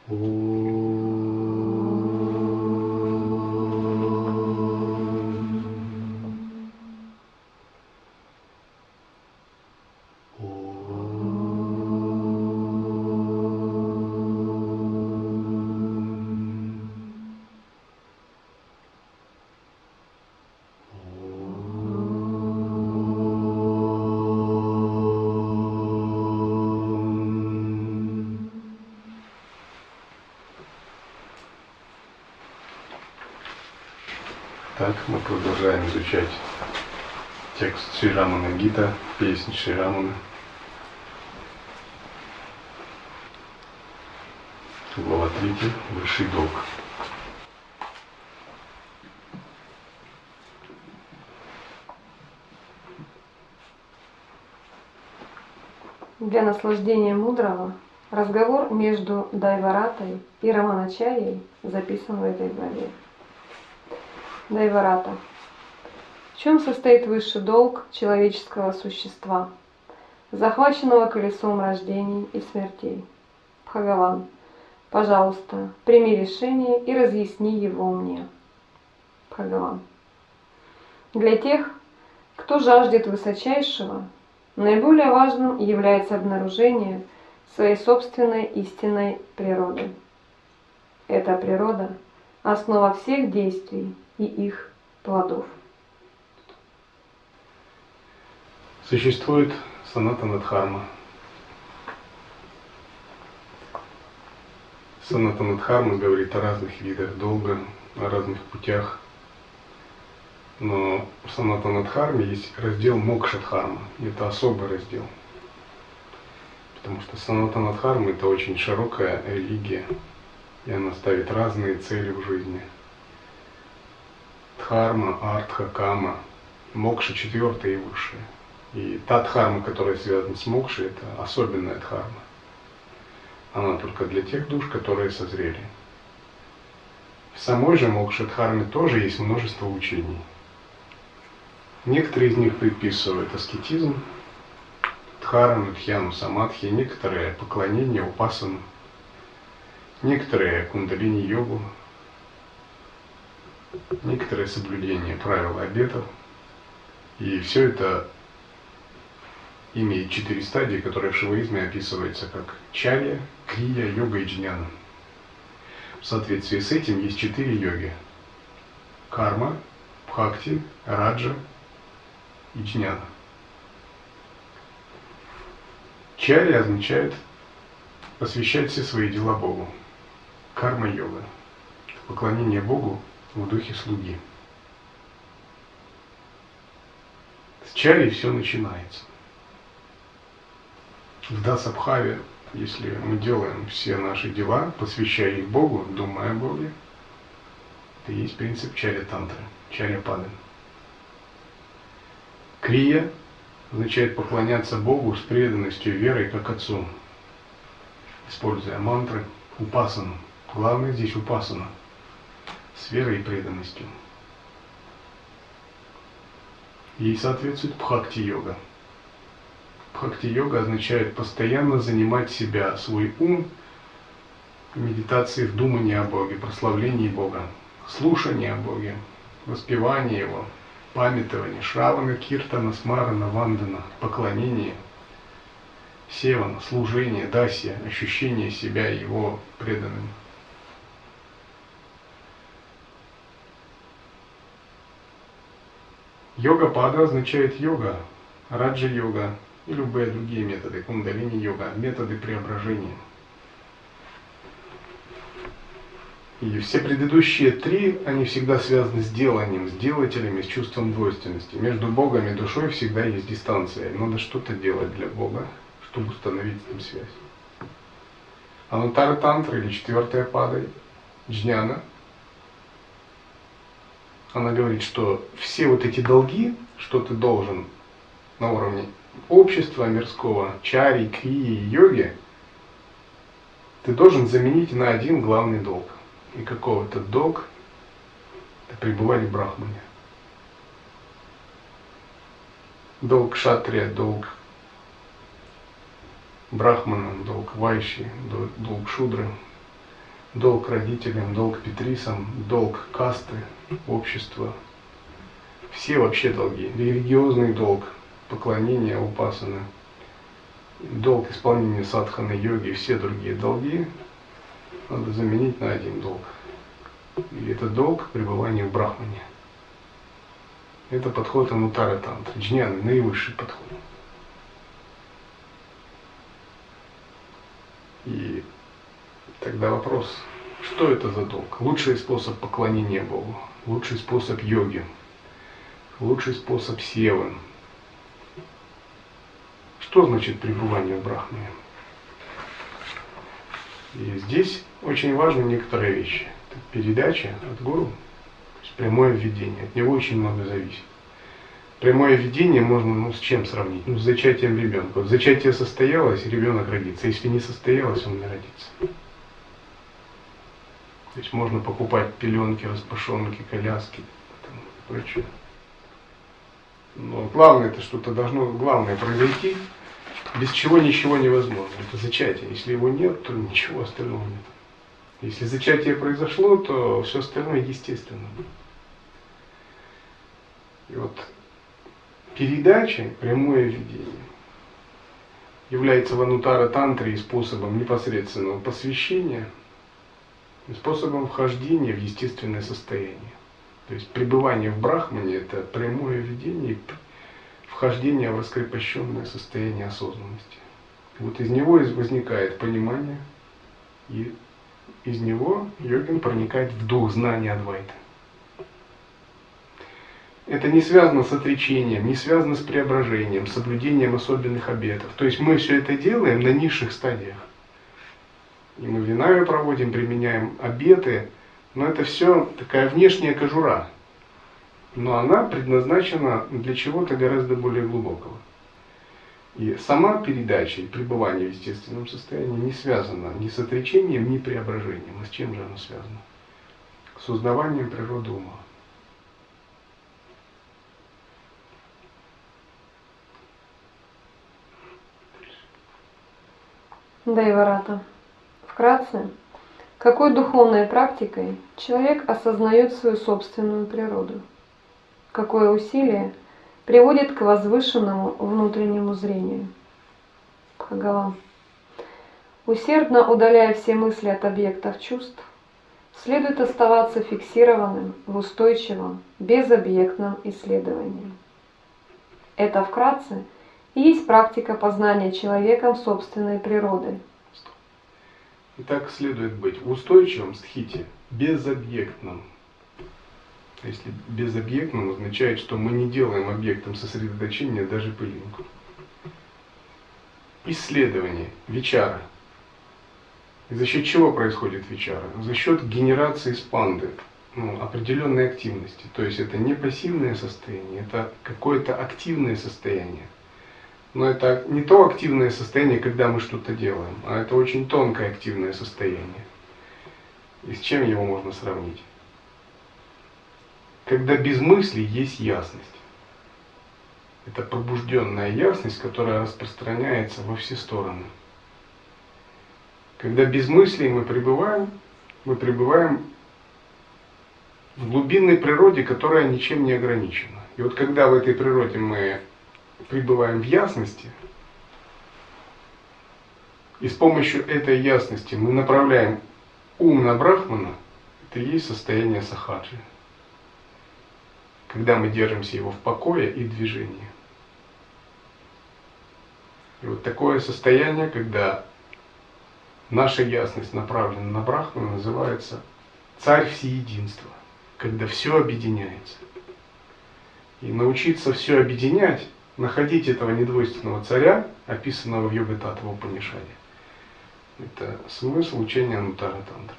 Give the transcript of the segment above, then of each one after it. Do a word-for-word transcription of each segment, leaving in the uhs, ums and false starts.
Так, мы продолжаем изучать текст Шри Рамана Гита, песнь Шри Рамана. Глава третья. Высший долг. Для наслаждения мудрого разговор между Дайваратой и Раманачарьей записан в этой главе. Дайварата. В чем состоит высший долг человеческого существа, захваченного колесом рождений и смертей? Бхагаван, пожалуйста, прими решение и разъясни его мне. Бхагаван. Для тех, кто жаждет высочайшего, наиболее важным является обнаружение своей собственной истинной природы. Эта природа – основа всех действий и их плодов. Существует санатана дхарма. Санатана дхарма говорит о разных видах долга, о разных путях. Но в санатана дхарме есть раздел мокша дхарма. Это особый раздел. Потому что санатана дхарма — это очень широкая религия, и она ставит разные цели в жизни. Дхарма, артха, кама, мокша четвертая и высшая. И та дхарма, которая связана с мокшей, это особенная дхарма. Она только для тех душ, которые созрели. В самой же мокша дхарме тоже есть множество учений. Некоторые из них предписывают аскетизм, дхарану, дхьяну, самадхи, некоторые поклонение, упасану, некоторые кундалини-йогу, некоторое соблюдение правил и обетов. И все это имеет четыре стадии, которые в шиваизме описываются как чарья, крия, йога и джняна. В соответствии с этим есть четыре йоги: карма, бхакти, раджа и джняна. Чарья означает посвящать все свои дела Богу. Карма-йога – поклонение Богу в духе слуги. С чарьи все начинается. В дасабхаве, если мы делаем все наши дела, посвящая их Богу, думая о Боге, это и есть принцип чарья-тантры, чарья-пады. Крия означает поклоняться Богу с преданностью и верой как Отцу, используя мантры, упасану. Главное здесь упасана, с верой и преданностью. Ей соответствует бхакти-йога. Бхакти-йога означает постоянно занимать себя, свой ум, медитацией в думании о Боге, прославлении Бога, слушании о Боге, воспевании Его, памятование, шравана, киртана, смарана, вандана, поклонение, севана, служение, дасья, ощущение себя и Его преданным. Йога-пада означает йога, раджа-йога и любые другие методы, кундалини-йога, методы преображения. И все предыдущие три, они всегда связаны с деланием, с делателями, с чувством двойственности. Между Богом и душой всегда есть дистанция. Надо что-то делать для Бога, чтобы установить с ним связь. Анутара тантра или четвертая пада, джняна, она говорит, что все вот эти долги, что ты должен на уровне общества мирского, чари, крии, йоги, ты должен заменить на один главный долг. И каков этот долг? Это пребывание в брахмане. Долг кшатрия, долг брахмана, долг вайши, долг шудры. долг родителям, долг петрисам, долг касты, общества. Все вообще долги. Религиозный долг, поклонение, упасаны, долг исполнения садханы, йоги, все другие долги надо заменить на один долг. И это долг пребывания в брахмане. Это подход анутара тантры, джняны, наивысший подход. И тогда вопрос, что это за долг? Лучший способ поклонения Богу, лучший способ йоги, лучший способ севы. Что значит пребывание в брахмане? И здесь очень важны некоторые вещи. Это передача от гуру, то есть прямое введение, от него очень много зависит. Прямое введение можно ну, с чем сравнить? Ну, с зачатием ребенка. Вот зачатие состоялось, ребенок родится. Если не состоялось, он не родится. То есть можно покупать пеленки, распашонки, коляски и прочее. Но главное, это что-то должно главное произойти, без чего ничего невозможно. Это зачатие. Если его нет, то ничего остального нет. Если зачатие произошло, то все остальное естественно. И вот передача, прямое введение, является в анутара тантре способом непосредственного посвящения, способом вхождения в естественное состояние. То есть пребывание в брахмане – это прямое введение, вхождение в раскрепощенное состояние осознанности. И вот из него возникает понимание, и из него йогин проникает в дух знания Адвайты. Это не связано с отречением, не связано с преображением, с соблюдением особенных обетов. То есть мы все это делаем на низших стадиях. И мы винаю проводим, применяем обеты, но это все такая внешняя кожура. Но она предназначена для чего-то гораздо более глубокого. И сама передача и пребывание в естественном состоянии не связана ни с отречением, ни преображением. А с чем же оно связано? С узнаванием природы ума. Дайварата. Вкратце, какой духовной практикой человек осознает свою собственную природу? Какое усилие приводит к возвышенному внутреннему зрению? Бхагаван. Усердно удаляя все мысли от объектов чувств, следует оставаться фиксированным в устойчивом, безобъектном исследовании. Это вкратце и есть практика познания человеком собственной природы. И так следует быть в устойчивом стхите, безобъектном. Если безобъектным означает, что мы не делаем объектом сосредоточения даже пылинку. Исследование, вичара. И за счет чего происходит вичара? За счет генерации спанды, ну, определенной активности. То есть это не пассивное состояние, это какое-то активное состояние. Но это не то активное состояние, когда мы что-то делаем, а это очень тонкое активное состояние. И с чем его можно сравнить? Когда без мыслей есть ясность. Это пробужденная ясность, которая распространяется во все стороны. Когда без мыслей мы пребываем, мы пребываем в глубинной природе, которая ничем не ограничена. И вот когда в этой природе мы пребываем в ясности, и с помощью этой ясности мы направляем ум на брахмана, это и есть состояние сахаджи. Когда мы держимся его в покое и движении. И вот такое состояние, когда наша ясность направлена на брахмана, называется царь всеединства, когда все объединяется. И научиться все объединять, находить этого недвойственного царя, описанного в Йога-таттва Упанишаде, это смысл учения анутара тантры.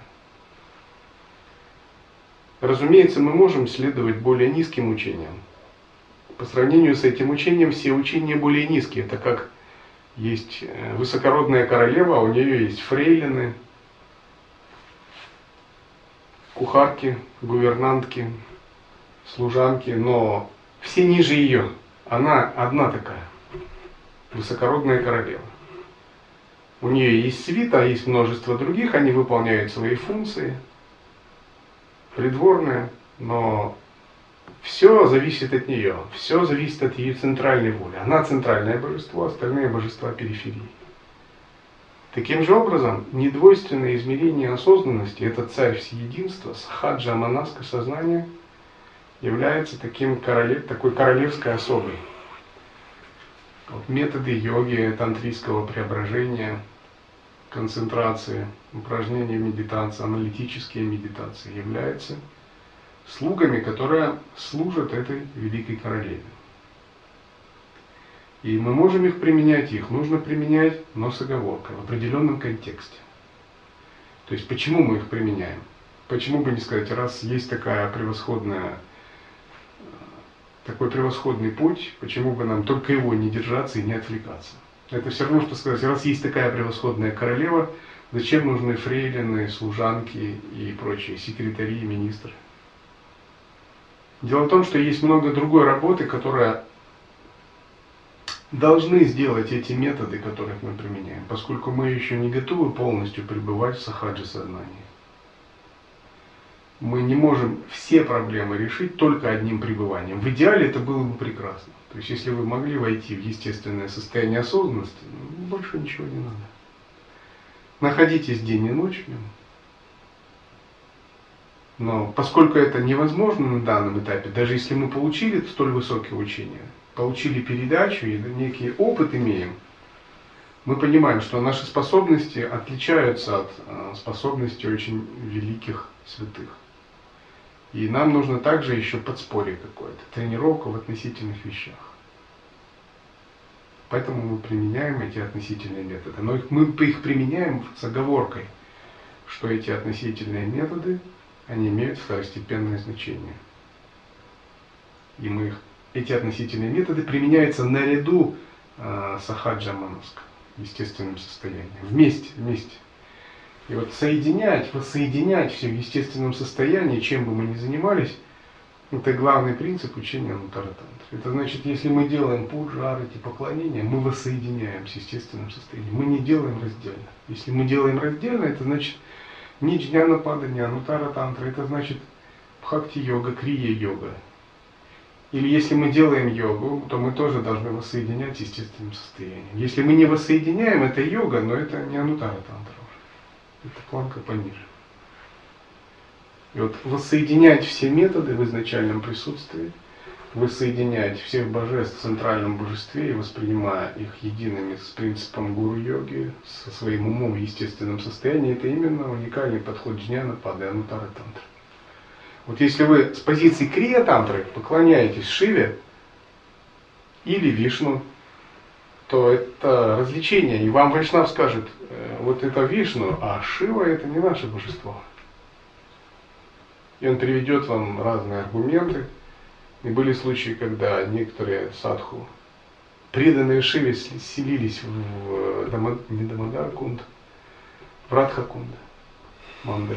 Разумеется, мы можем следовать более низким учениям. По сравнению с этим учением, все учения более низкие. Это как есть высокородная королева, а у нее есть фрейлины, кухарки, гувернантки, служанки, но все ниже ее. Она одна такая, высокородная королева. У нее есть свита, а есть множество других, они выполняют свои функции, придворные, но все зависит от нее, все зависит от ее центральной воли. Она центральное божество, остальные божества периферии. Таким же образом, недвойственное измерение осознанности, это царь всеединства, сахаджа манаска сознания, является таким королев, такой королевской особой. Вот методы йоги, тантрийского преображения, концентрации, упражнения медитации, аналитические медитации являются слугами, которые служат этой великой королеве. И мы можем их применять, их нужно применять, но с оговоркой, в определенном контексте. То есть почему мы их применяем? Почему бы не сказать, раз есть такая превосходная, такой превосходный путь, почему бы нам только его не держаться и не отвлекаться? Это все равно, что сказать, раз есть такая превосходная королева, зачем нужны фрейлины, служанки и прочие секретари и министры? Дело в том, что есть много другой работы, которая должны сделать эти методы, которых мы применяем, поскольку мы еще не готовы полностью пребывать в сахаджи сознании. Мы не можем все проблемы решить только одним пребыванием. В идеале это было бы прекрасно. То есть если вы могли войти в естественное состояние осознанности, ну, больше ничего не надо. Находитесь день и ночь в нем. Но поскольку это невозможно на данном этапе, даже если мы получили столь высокие учения, получили передачу и некий опыт имеем, мы понимаем, что наши способности отличаются от способностей очень великих святых. И нам нужно также еще подспорье какое-то, тренировка в относительных вещах. Поэтому мы применяем эти относительные методы. Но их, мы их применяем с оговоркой, что эти относительные методы, они имеют второстепенное значение. И мы их, эти относительные методы применяются наряду э, сахаджа манаска, естественным состоянием. Вместе, вместе. И вот соединять, воссоединять все в естественном состоянии, чем бы мы ни занимались, это главный принцип учения Анутара-тантры. Это значит, если мы делаем пуджа, арати, поклонения, мы воссоединяем с естественным состоянием. Мы не делаем раздельно. Если мы делаем раздельно, это значит ни джняна-пада, ни Анутара-тантра, это значит бхакти-йога, крия-йога. Или если мы делаем йогу, то мы тоже должны воссоединять с естественным состоянием. Если мы не воссоединяем, это йога, но это не Анутара-тантра. Это планка пониже. И вот воссоединять все методы в изначальном присутствии, воссоединять всех божеств в центральном божестве и воспринимая их едиными с принципом гуру-йоги, со своим умом в естественном состоянии, это именно уникальный подход джняна-пады и Анутара-тантры. Вот если вы с позиции крия-тантры поклоняетесь Шиве или Вишну, то это развлечение. И вам Вайшнав скажет, вот это Вишну, а Шива это не наше божество. И он приведет вам разные аргументы. И были случаи, когда некоторые садху, преданные Шиве, селились в Дама, не Дамодар-кунд, в Радха-кунд, Мандали.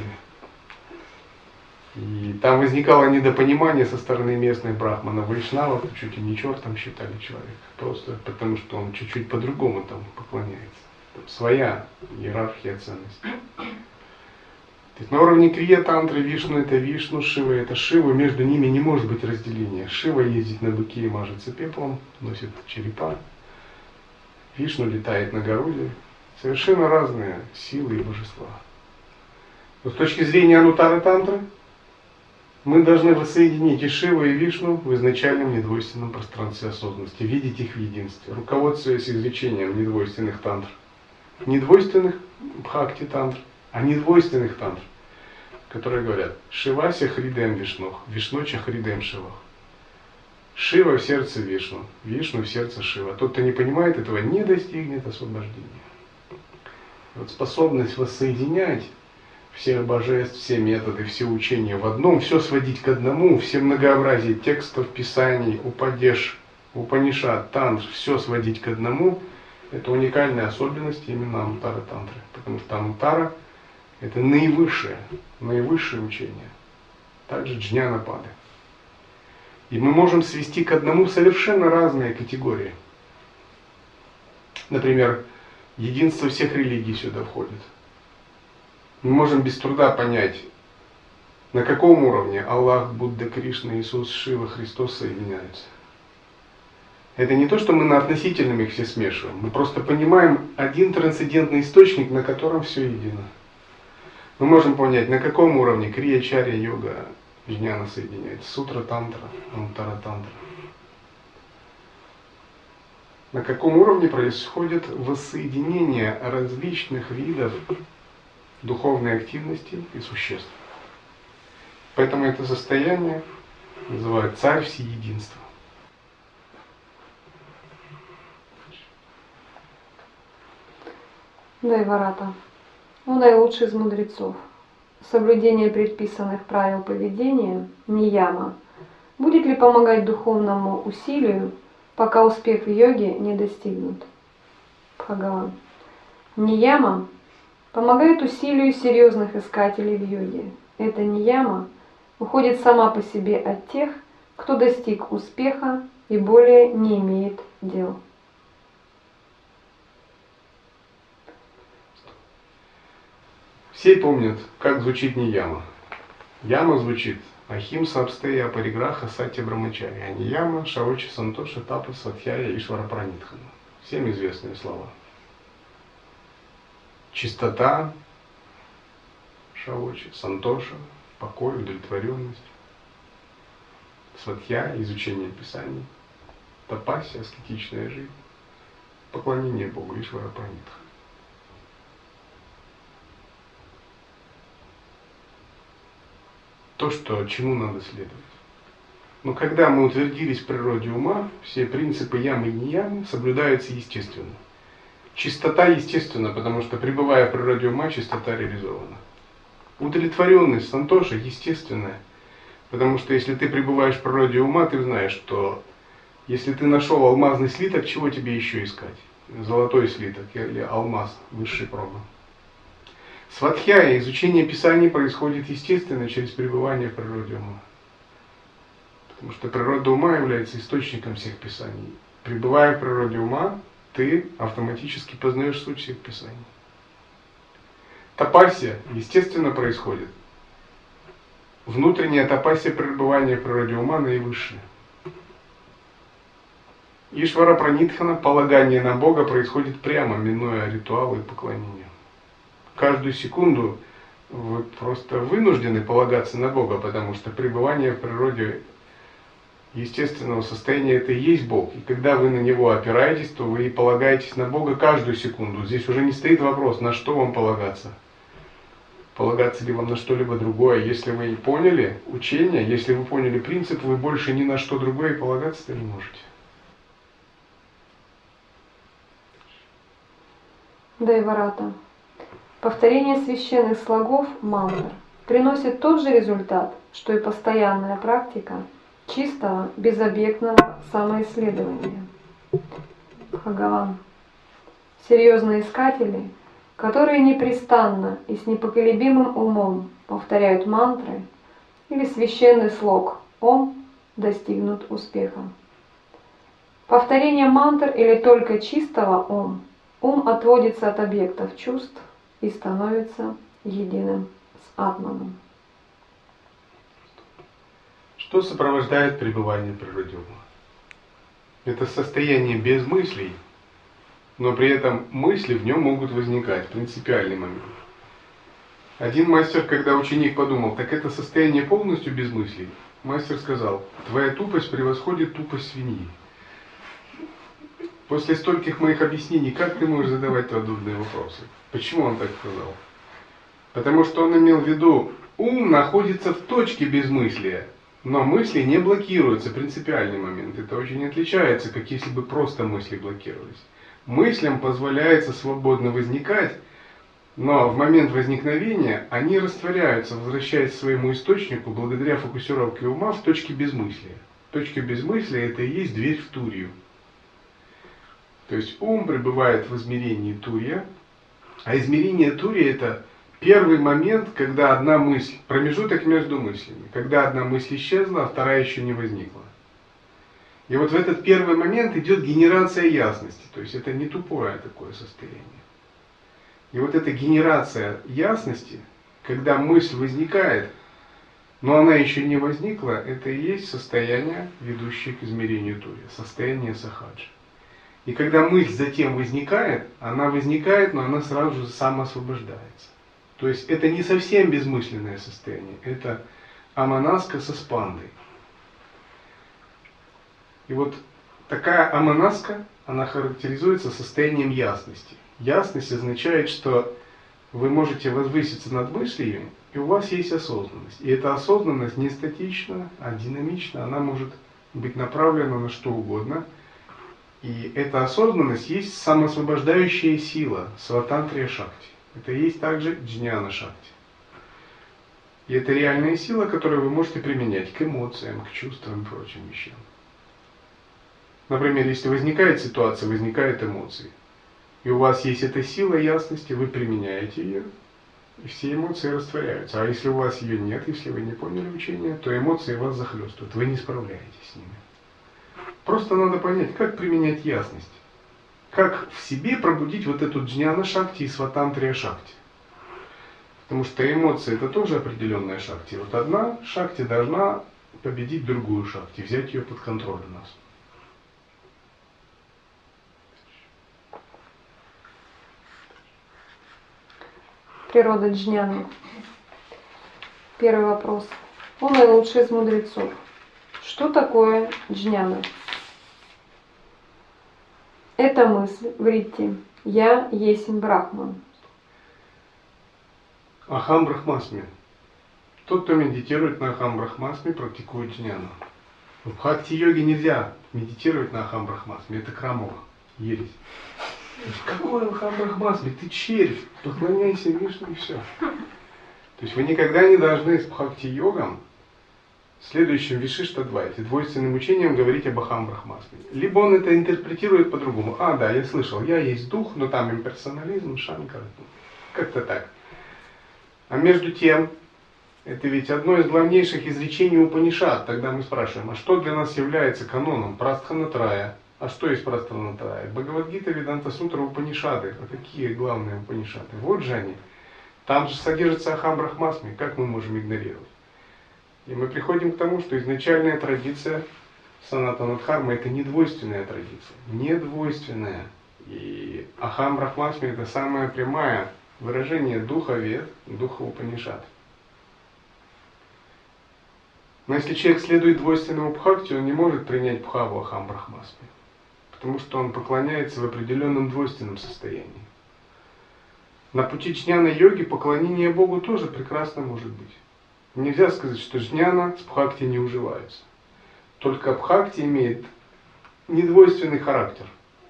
И там возникало недопонимание со стороны местных брахманов, вайшнавов, чуть ли не чертом считали человека, просто потому что он чуть-чуть по-другому там поклоняется. Там своя иерархия ценностей. То есть на уровне крия-тантры Вишну это Вишну, Шива это Шива, между ними не может быть разделения. Шива ездит на быке и мажется пеплом, носит черепа. Вишну летает на городе. Совершенно разные силы и божества. Но с точки зрения Анутара-тантры, мы должны воссоединить и Шиву, и Вишну в изначальном недвойственном пространстве осознанности, видеть их в единстве, руководствуясь изучением недвойственных тантр. Недвойственных бхакти-тантр, а недвойственных тантр, которые говорят Шивася Хридем Вишнух, Вишнуча Хридем Шивах. Шива в сердце Вишну, Вишну в сердце Шива. Тот, кто не понимает этого, не достигнет освобождения. Вот способность воссоединять всех божеств, все методы, все учения в одном, все сводить к одному, все многообразие текстов, писаний, упадеш, упанишат, тантр, все сводить к одному, это уникальная особенность именно Анутара-тантры. Потому что Анутара – это наивысшее, наивысшее учение. Также джняна-пады. И мы можем свести к одному совершенно разные категории. Например, Единство всех религий сюда входит. Мы можем без труда понять, на каком уровне Аллах, Будда, Кришна, Иисус, Шива, Христос соединяются. Это не то, что мы на относительном их все смешиваем. Мы просто понимаем один трансцендентный источник, на котором все едино. Мы можем понять, на каком уровне Крия, Чарья, Йога, Вижняна соединяется. Сутра, Тантра, Анутара, Тантра. На каком уровне происходит воссоединение различных видов духовной активности и существ. Поэтому это состояние называют царь всеединства. Дайварата. Он наилучший из мудрецов. Соблюдение предписанных правил поведения, нияма, будет ли помогать духовному усилию, пока успех в йоге не достигнут? Бхагаван. Нияма помогает усилию серьезных искателей в йоге. Эта нияма уходит сама по себе от тех, кто достиг успеха и более не имеет дел. Все помнят, как звучит нияма. Яма звучит Ахимса, Абстея, Париграха, Сатья, Брамачари. А нияма, Шаочи, Сантоша, Тапа, Сватьяя, Ишвара, Пранитхана. Всем известные слова. Чистота, Шаочи, Сантоша, покой, удовлетворенность. Сватья, изучение Писаний. Тапасия, аскетичная жизнь. Поклонение Богу, Ишвара, Пранитхана. То, что, чему надо следовать. Но когда мы утвердились в природе ума, все принципы ямы и неямы соблюдаются естественно. Чистота естественна, потому что, пребывая в природе ума, чистота реализована. Удовлетворенность, сантоша естественная, потому что если ты пребываешь в природе ума, ты знаешь, что если ты нашел алмазный слиток, чего тебе еще искать? Золотой слиток или алмаз, высший проба. Сватхья, изучение Писаний происходит естественно через пребывание в природе ума. Потому что природа ума является источником всех Писаний. Пребывая в природе ума, ты автоматически познаешь суть всех Писаний. Тапасия, естественно, происходит. Внутренняя тапасия пребывания в природе ума наивысшая. Ишвара Пранитхана, полагание на Бога, происходит прямо, минуя ритуалы и поклонения. Каждую секунду вы просто вынуждены полагаться на Бога, потому что пребывание в природе естественного состояния — это и есть Бог. И когда вы на Него опираетесь, то вы и полагаетесь на Бога каждую секунду. Здесь уже не стоит вопрос, на что вам полагаться. Полагаться ли вам на что-либо другое. Если вы поняли учение, если вы поняли принцип, вы больше ни на что другое полагаться-то не можете. Дайварата. Повторение священных слогов мантр приносит тот же результат, что и постоянная практика чистого, безобъектного самоисследования. Бхагаван. Серьезные искатели, которые непрестанно и с непоколебимым умом повторяют мантры или священный слог «Ом», достигнут успеха. Повторение мантр или только чистого «Ом» ум отводится от объектов чувств и становится единым с Атманом. Что сопровождает пребывание в природе ума? Это состояние без мыслей, но при этом мысли в нем могут возникать, принципиальный момент. Один мастер, когда ученик подумал, так это состояние полностью без мыслей, мастер сказал, твоя тупость превосходит тупость свиньи. После стольких моих объяснений, как ты можешь задавать подобные вопросы? Почему он так сказал? Потому что он имел в виду, ум находится в точке безмыслия, но мысли не блокируются, принципиальный момент. Это очень отличается, как если бы просто мысли блокировались. Мыслям позволяется свободно возникать, но в момент возникновения они растворяются, возвращаясь к своему источнику, благодаря фокусировке ума в точке безмыслия. Точка безмыслия — это и есть дверь в Турью. То есть ум пребывает в измерении Турья, а измерение Турья — это первый момент, когда одна мысль, промежуток между мыслями, когда одна мысль исчезла, а вторая еще не возникла. И вот в этот первый момент идет генерация ясности, то есть это не тупое такое состояние. И вот эта генерация ясности, когда мысль возникает, но она еще не возникла, это и есть состояние, ведущее к измерению Турия, состояние сахаджи. И когда мысль затем возникает, она возникает, но она сразу же самоосвобождается. То есть это не совсем безмысленное состояние, это аманаска со спандой. И вот такая аманаска, она характеризуется состоянием ясности. Ясность означает, что вы можете возвыситься над мыслью, и у вас есть осознанность. И эта осознанность не статична, а динамична, она может быть направлена на что угодно. И эта осознанность есть самоосвобождающая сила, сватантрия шакти. Это есть также джняна шакти. И это реальная сила, которую вы можете применять к эмоциям, к чувствам и прочим вещам. Например, если возникает ситуация, возникают эмоции, и у вас есть эта сила ясности, вы применяете ее, и все эмоции растворяются. А если у вас ее нет, если вы не поняли учения, то эмоции вас захлестывают, вы не справляетесь с ними. Просто надо понять, как применять ясность. Как в себе пробудить вот эту джняна шакти и сватантрия шакти. Потому что эмоции это тоже определенная шакти. Вот одна шакти должна победить другую шакти, взять ее под контроль у нас. Природа джняны. Первый вопрос. Он наилучший из мудрецов. Что такое джняна? Это мысль, вритти. Я есть Брахман. Ахам Брахмасми. Тот, кто медитирует на Ахам Брахмасми, практикует джняну. В бхакти-йоге нельзя медитировать на Ахам Брахмасми. Это крамола, ересь. Какой Ахам Брахмасми? Ты червь, поклоняйся Вишну и все. То есть вы никогда не должны с бхакти-йогом, следующим Вишиштадвайте, двойственным учением, говорить об Ахам Брахмасми. Либо он это интерпретирует по-другому. А, да, я слышал, я есть дух, но там имперсонализм, шанкара. Как-то так. А между тем, это ведь одно из главнейших изречений Упанишад. Тогда мы спрашиваем, а что для нас является каноном? Прастханатрая. А что есть Прастханатрая? Бхагавад-гита, Веданта Сутра, Упанишады. А какие главные Упанишады? Вот же они. Там же содержится Ахам Брахмасми. Как мы можем игнорировать? И мы приходим к тому, что изначальная традиция Санатана Дхармы это недвойственная традиция. Недвойственная. И Ахам Брахмасми это самая прямая выражение духа Вед, духа Упанишад. Но если человек следует двойственному бхакти, он не может принять бхаву Ахам Брахмасми, потому что он поклоняется в определенном двойственном состоянии. На пути джняна-йоги поклонение Богу тоже прекрасно может быть. Нельзя сказать, что джняна с бхакти не уживаются. Только бхакти имеет недвойственный характер.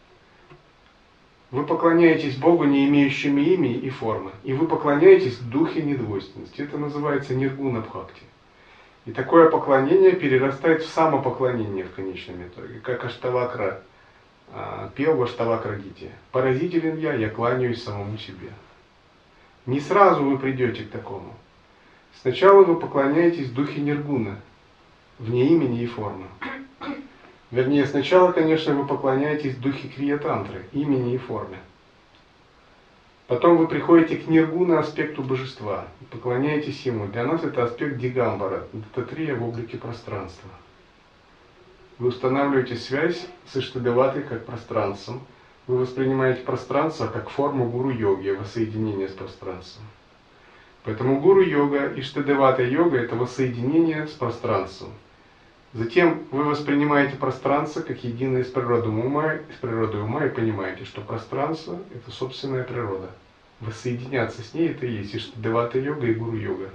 Вы поклоняетесь Богу, не имеющему имени и формы. И вы поклоняетесь в духе недвойственности. Это называется ниргуна бхакти. И такое поклонение перерастает в самопоклонение в конечном итоге. Как Аштавакра а, пел в Аштавакра-гите. Поразителен я, я кланяюсь самому себе. Не сразу вы придете к такому. Сначала вы поклоняетесь в духе ниргуна, вне имени и формы. Вернее, сначала, конечно, вы поклоняетесь в духе крия-тантры, имени и форме. Потом вы приходите к ниргуна, аспекту божества, и поклоняетесь ему. Для нас это аспект дигамбара, дататрия в облике пространства. Вы устанавливаете связь с Иштадеватой как пространством. Вы воспринимаете пространство как форму гуру-йоги, воссоединения с пространством. Поэтому гуру-йога, Иштадевата-йога – это воссоединение с пространством. Затем вы воспринимаете пространство как единое с природой ума, с природой ума и понимаете, что пространство – это собственная природа. Воссоединяться с ней – это и есть Иштадевата-йога и гуру-йога.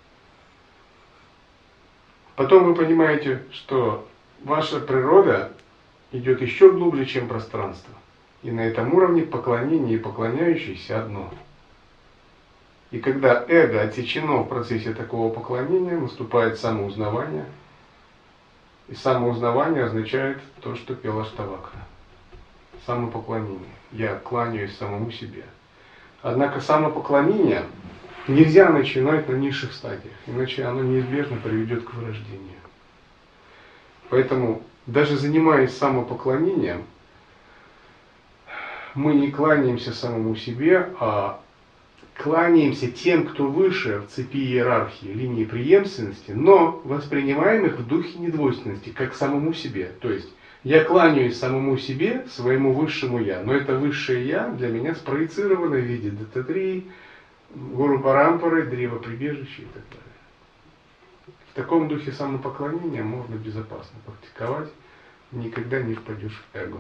Потом вы понимаете, что ваша природа идет еще глубже, чем пространство. И на этом уровне поклонение и поклоняющийся одно. И когда эго отсечено в процессе такого поклонения, наступает самоузнавание. И самоузнавание означает то, что пел Аштавакра. Самопоклонение. Я кланяюсь самому себе. Однако самопоклонение нельзя начинать на низших стадиях, иначе оно неизбежно приведет к вырождению. Поэтому, даже занимаясь самопоклонением, мы не кланяемся самому себе, а кланяемся тем, кто выше в цепи иерархии, линии преемственности, но воспринимаем их в духе недвойственности, как самому себе. То есть я кланяюсь самому себе, своему высшему я, но это высшее я для меня спроецировано в виде Даттатрии, Гуру Парампары, древа прибежища и так далее. В таком духе самопоклонения можно безопасно практиковать, никогда не впадешь в эго.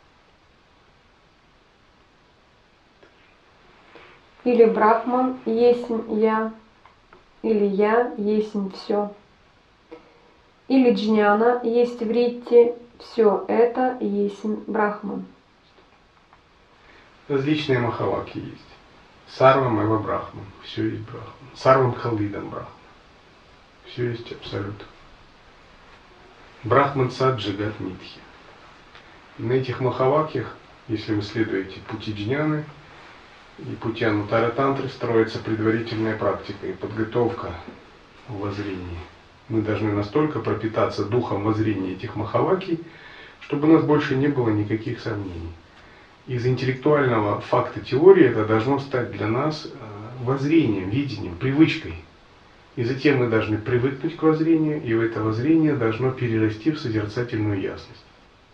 Или Брахман есмь я, или я есмь все. Или джняна есть вритти, все это есмь Брахман. Различные махаваки есть. Сарвам эва Брахман, все есть Брахман. Сарвам халидам Брахман, все есть абсолют. Брахман сад джигат митхи. На этих махавакьях, если вы следуете пути джняны и пути анутара тантры, строится предварительная практика и подготовка в воззрении. Мы должны настолько пропитаться духом воззрения этих махавакий, чтобы у нас больше не было никаких сомнений. Из интеллектуального факта теории это должно стать для нас воззрением, видением, привычкой. И затем мы должны привыкнуть к воззрению, и в это воззрение должно перерасти в созерцательную ясность.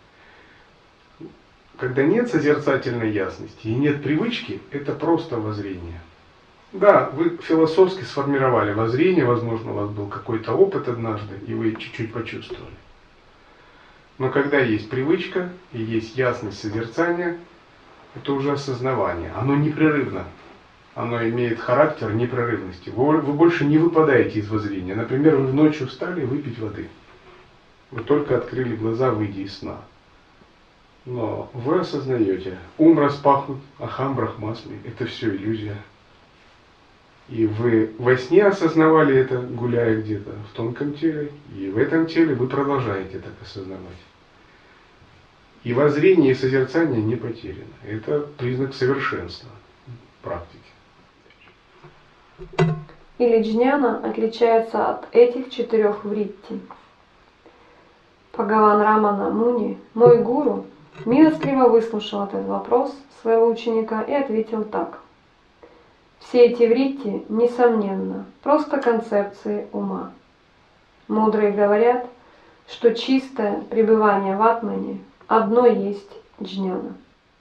Когда нет созерцательной ясности и нет привычки, это просто воззрение. Да, вы философски сформировали воззрение, возможно, у вас был какой-то опыт однажды, и вы чуть-чуть почувствовали. Но когда есть привычка и есть ясность созерцания, это уже осознавание. Оно непрерывно. Оно имеет характер непрерывности. Вы, вы больше не выпадаете из воззрения. Например, вы ночью встали выпить воды. Вы только открыли глаза, выйдя из сна. Но вы осознаете, ум распахнут, ахам брахмасми, это все иллюзия. И вы во сне осознавали это, гуляя где-то в тонком теле, и в этом теле вы продолжаете так осознавать. И воззрение и созерцание не потеряно. Это признак совершенства практики. Или джняна отличается от этих четырех вритти. Бхагаван Рамана Муни, мой гуру, милостливо выслушал этот вопрос своего ученика и ответил так. Все эти вритти, несомненно, просто концепции ума. Мудрые говорят, что чистое пребывание в атмане одно есть джняна.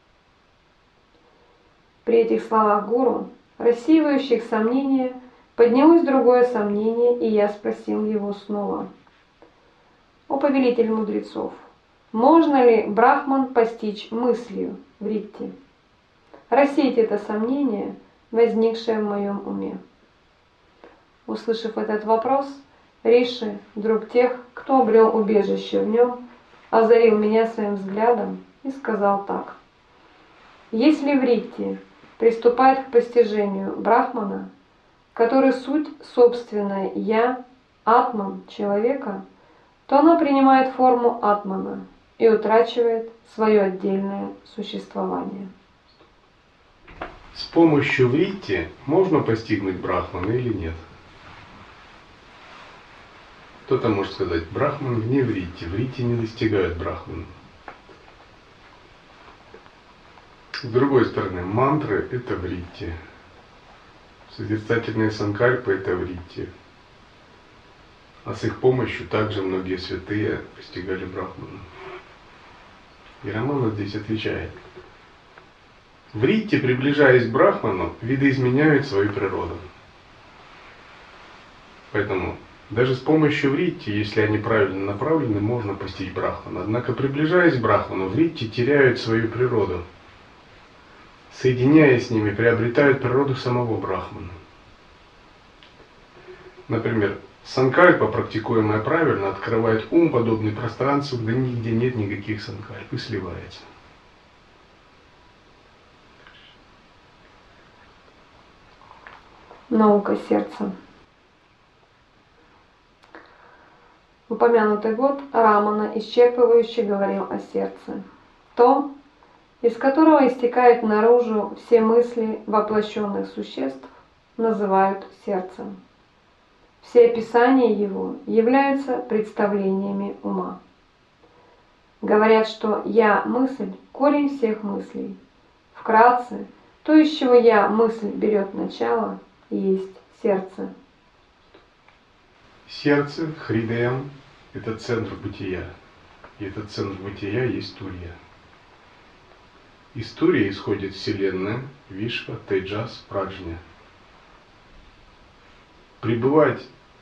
При этих словах гуру, рассеивающих сомнения, поднялось другое сомнение, и я спросил его снова. О повелитель мудрецов, можно ли Брахман постичь мыслью вритти? Рассейте это сомнение, возникшее в моем уме. Услышав этот вопрос, Риши, друг тех, кто обрел убежище в нем, озарил меня своим взглядом и сказал так. Если вритти приступает к постижению Брахмана, который суть собственное «я», атман человека, то она принимает форму атмана и утрачивает свое отдельное существование. С помощью вритти можно постигнуть Брахмана или нет? Кто-то может сказать, Брахман вне вритти, вритти не достигают Брахмана. С другой стороны, мантры – это вритти. Созерцательные санкальпы – это вритти. А с их помощью также многие святые постигали Брахмана. И Рамана здесь отвечает. Вритти, приближаясь к Брахману, видоизменяют свою природу. Поэтому даже с помощью вритти, если они правильно направлены, можно постичь Брахмана. Однако, приближаясь к Брахману, вритти теряют свою природу. Соединяясь с ними, приобретают природу самого Брахмана. Например, санкальпа, практикуемая правильно, открывает ум, подобный пространству, где нигде нет никаких санкальп, и сливается. Наука сердца. В упомянутый год Рамана исчерпывающе говорил о сердце, том, из которого истекают наружу все мысли воплощенных существ, называют сердцем. Все описания его являются представлениями ума. Говорят, что «я» мысль – корень всех мыслей. Вкратце, То, из чего я, мысль, берет начало, есть сердце. Сердце, хридаям, это центр бытия. И этот центр бытия есть Турья. Из Турьи исходит Вселенная, Вишва, Тейджас, Праджня. Пребывать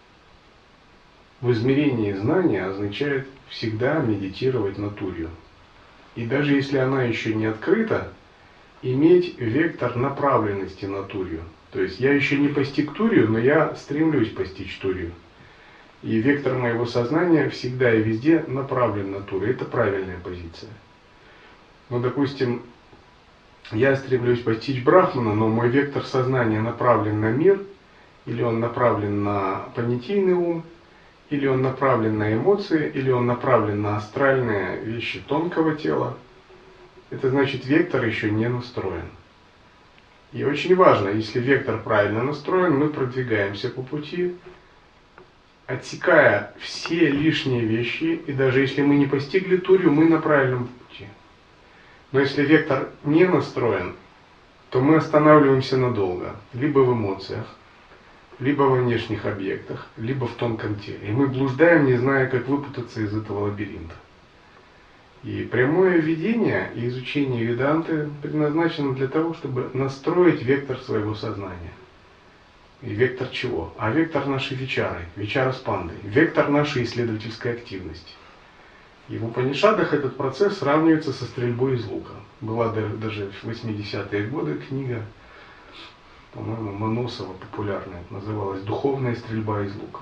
в измерении знания означает всегда медитировать на Турью. И даже если она еще не открыта, иметь вектор направленности на Турью. То есть я еще не постиг Турью, но я стремлюсь постичь Турью. И вектор моего сознания всегда и везде направлен на Турью. Это правильная позиция. Ну, допустим, я стремлюсь постичь Брахмана, но мой вектор сознания направлен на мир, или он направлен на понятийный ум, или он направлен на эмоции, или он направлен на астральные вещи тонкого тела. Это значит, вектор еще не настроен. И очень важно, если вектор правильно настроен, мы продвигаемся по пути, отсекая все лишние вещи, и даже если мы не постигли Турью, мы на правильном пути. Но если вектор не настроен, то мы останавливаемся надолго, либо в эмоциях, либо во внешних объектах, либо в тонком теле. И мы блуждаем, не зная, как выпутаться из этого лабиринта. И прямое видение и изучение веданты предназначено для того, чтобы настроить вектор своего сознания. И вектор чего? А вектор нашей вичары, вичара спанды, вектор нашей исследовательской активности. И в Упанишадах этот процесс сравнивается со стрельбой из лука. Была даже в восьмидесятые годы книга, по-моему, Маносова популярная, называлась «Духовная стрельба из лука».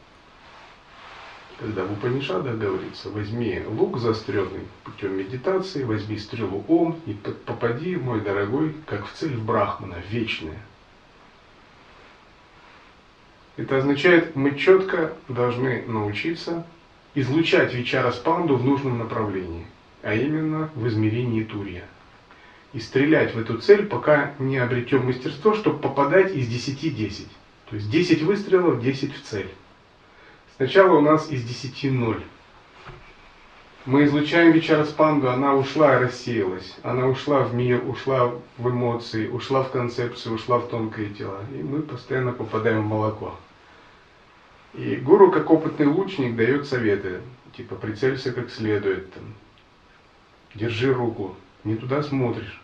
Когда в Упанишадах говорится: возьми лук заостренный путем медитации, возьми стрелу Ом и попади, мой дорогой, как в цель в Брахмана, в вечное. Это означает, мы четко должны научиться излучать вичара-спанду в нужном направлении, а именно в измерении Турья. И стрелять в эту цель, пока не обретем мастерство, чтобы попадать из десяти десять. То есть десять выстрелов, десять в цель. Сначала у нас из десяти ноль. Мы излучаем вичара-спанду, она ушла и рассеялась. Она ушла в мир, ушла в эмоции, ушла в концепцию, ушла в тонкое тело. И мы постоянно попадаем в молоко. И гуру, как опытный лучник, дает советы. Типа, прицелься как следует. Там, держи руку, не туда смотришь.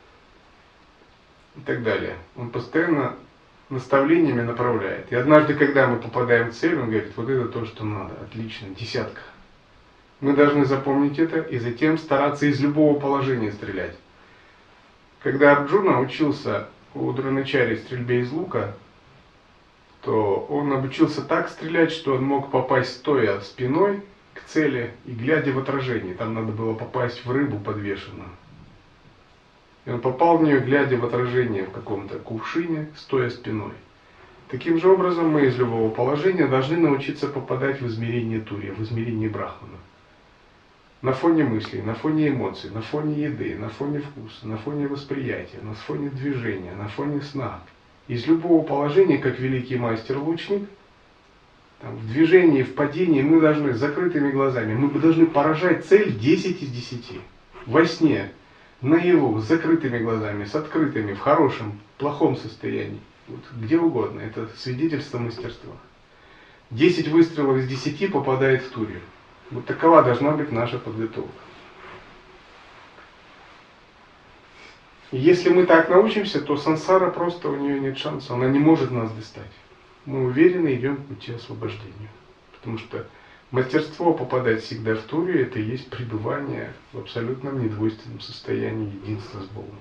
И так далее. Он постоянно наставлениями направляет. И однажды, когда мы попадаем в цель, он говорит: вот это то, что надо, отлично, десятка. Мы должны запомнить это и затем стараться из любого положения стрелять. Когда Арджуна учился у Дроначари стрельбе из лука, то он обучился так стрелять, что он мог попасть стоя спиной к цели и глядя в отражение. Там надо было попасть в рыбу подвешенную. И он попал в нее, глядя в отражение в каком-то кувшине, стоя спиной. Таким же образом мы из любого положения должны научиться попадать в измерение Турья, в измерение Брахмана. На фоне мыслей, на фоне эмоций, на фоне еды, на фоне вкуса, на фоне восприятия, на фоне движения, на фоне сна. Из любого положения, как великий мастер-лучник, там, в движении, в падении мы должны с закрытыми глазами, мы должны поражать цель десять из десяти. Во сне, наяву, с закрытыми глазами, с открытыми, в хорошем, плохом состоянии. Вот, где угодно. Это свидетельство мастерства. десять выстрелов из десяти попадает в Турью. Вот такова должна быть наша подготовка. И если мы так научимся, то сансара просто, у нее нет шанса, она не может нас достать. Мы уверенно идем к пути освобождения. Потому что мастерство попадать всегда в Турью — это и есть пребывание в абсолютном недвойственном состоянии единства с Богом.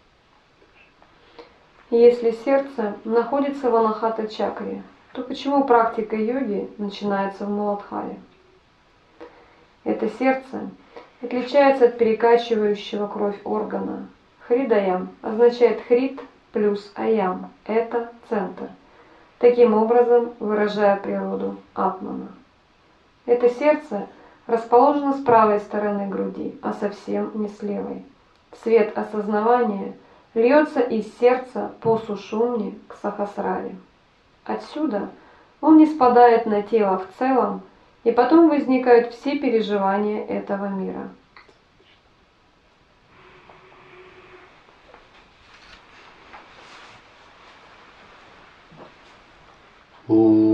Если сердце находится в анахата-чакре, то почему практика йоги начинается в Муладхаре? Это сердце отличается от перекачивающего кровь органа. Хридаям означает хрид плюс аям. Это центр. Таким образом, выражая природу атмана. Это сердце расположено с правой стороны груди, а совсем не с левой. Свет осознавания льется из сердца по сушумне к сахасраре. Отсюда он не спадает на тело в целом, и потом возникают все переживания этого мира. Ом.